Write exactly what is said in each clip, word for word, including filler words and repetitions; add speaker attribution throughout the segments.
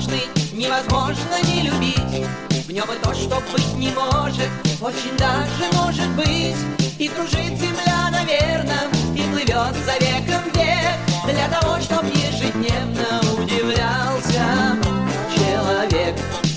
Speaker 1: сложный, невозможно не любить. В нем и то, что быть не может, очень даже может быть. И кружит земля, наверно, и плывет за веком век, для того, чтоб ежедневно удивлялся человек.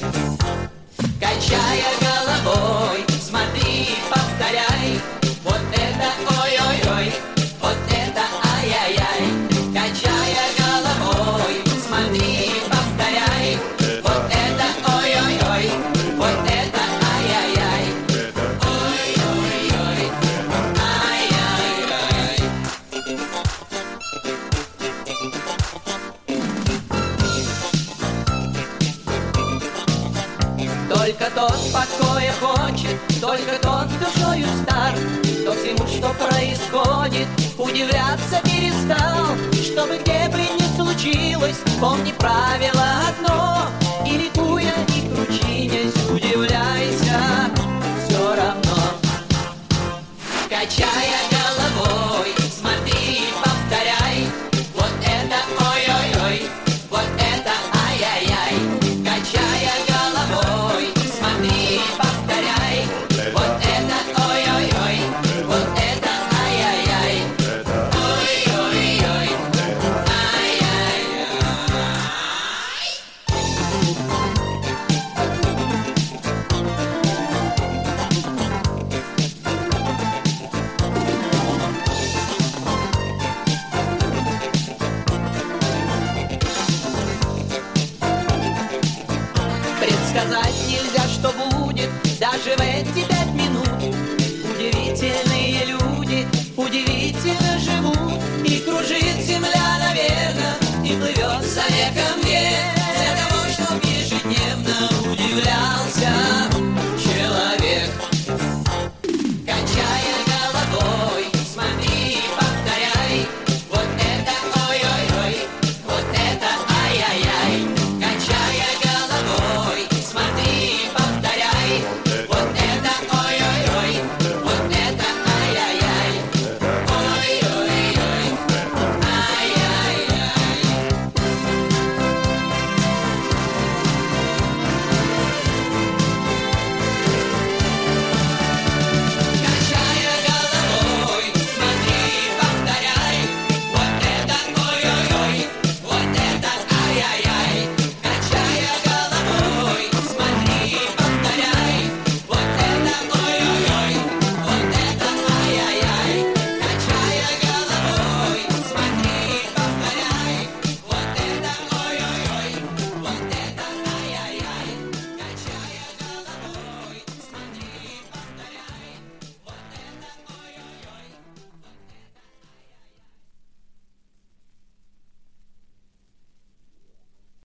Speaker 1: Качая головой, смотри, повторяй, вот это ой-ой-ой, вот это ай-яй-яй. Качая головой, смотри, повторяй, вот это ой-ой-ой, вот это ай-яй-яй. Ой-ой-ой, ай-яй-яй. Только тот покоя хочет, только тот душою стар, кто всему, что происходит, удивляться перестал. Чтобы где бы ни случилось, помни правило одно, и ликуя, и кручинясь, удивляйся все равно. Качая головой, смотри, повторяй, вот это ой-ой-ой, вот это ай-яй-яй. Качая головой, смотри, повторяй, вот это ой-ой-ой, вот это ай-яй-яй. Ой-ой-ой, ай-яй-яй. Предсказать нельзя, что будет, даже в эти